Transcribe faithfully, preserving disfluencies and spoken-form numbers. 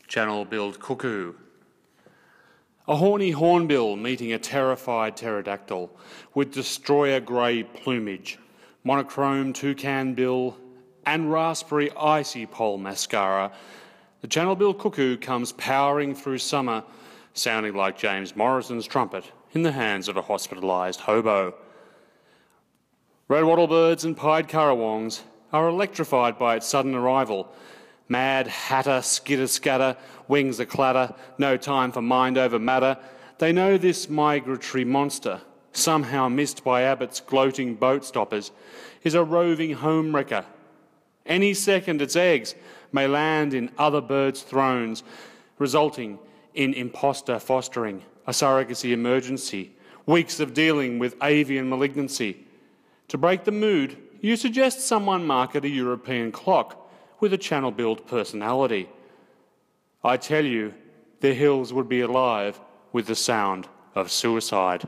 Channel-billed cuckoo. A horny hornbill meeting a terrified pterodactyl with destroyer grey plumage, monochrome toucan bill and raspberry icy pole mascara, the channel-billed cuckoo comes powering through summer, sounding like James Morrison's trumpet in the hands of a hospitalised hobo. Red wattlebirds and pied currawongs are electrified by its sudden arrival. Mad hatter, skitter-scatter, wings a-clatter, no time for mind over matter. They know this migratory monster, somehow missed by Abbott's gloating boat stoppers, is a roving home wrecker. Any second its eggs may land in other birds' thrones, resulting in imposter fostering, a surrogacy emergency, weeks of dealing with avian malignancy. To break the mood, you suggest someone market a European clock with a channel-billed personality. I tell you, the hills would be alive with the sound of suicide.